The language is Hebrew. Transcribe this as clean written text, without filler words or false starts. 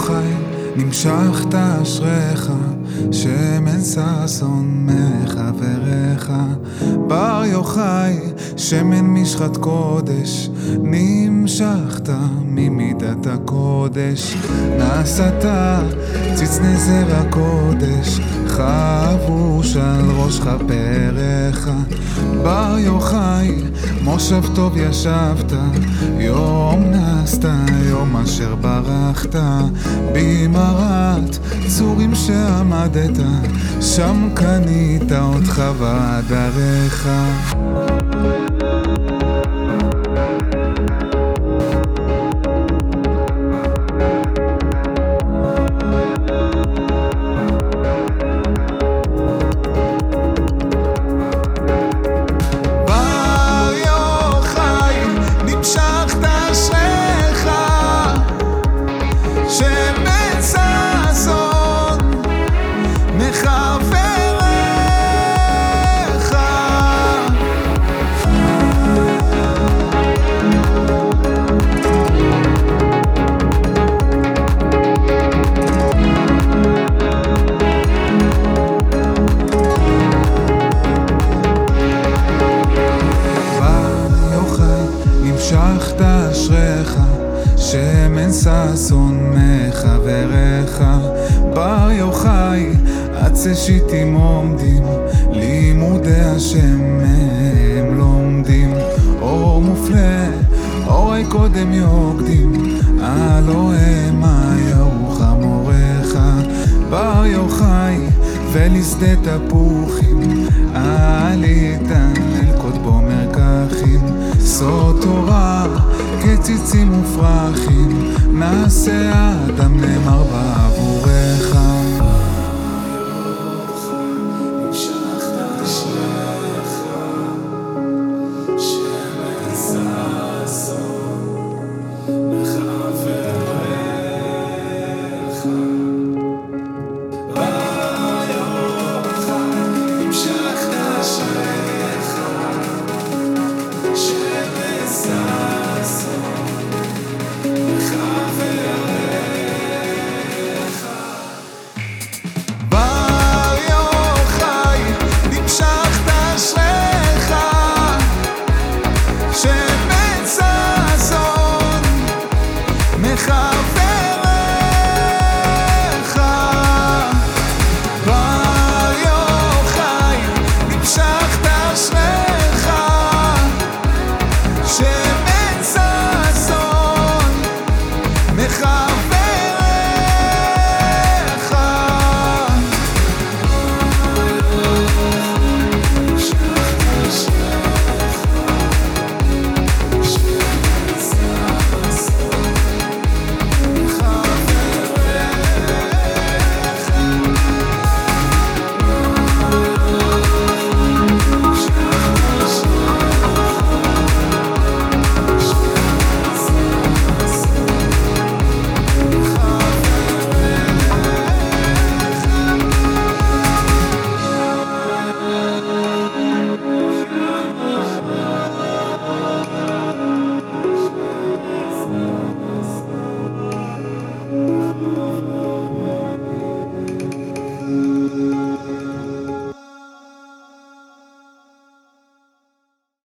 יוחאי, נמשכת אשריך, שמן ששון מחבריך. בר יוחאי, שמן משחת קודש, נמשכת ממידת הקודש. נשאת ציץ נזר הקודש, חבוש על ראש כפרך. בר יוחאי, מושב טוב ישבת, יום נסת, יום אשר ברחת. במערת צורים שעמדת, שם קנית אותך ועדריך. נמשכת אשריך, שמן ששון מחבריך. בר יוחאי, עצי שיטים עומדים, לימודי השם הם לומדים. אור מופלא, אורי קודם יוקדים, הלא המה ירוחם אורך. בר יוחאי, ולשדה תפוחים, עלית ללקוט בו מרקחים. סוד תורה כציצים מופרחים, נעשה אדם נאמר בעבורך. נמשכת אשריך, שמן ששון מחבריך. בר יוחאי, נמשכת אשריך, שמן ששון מחבריך. בר יוחאי, נמשכת אשריך, שמן ששון מחבריך.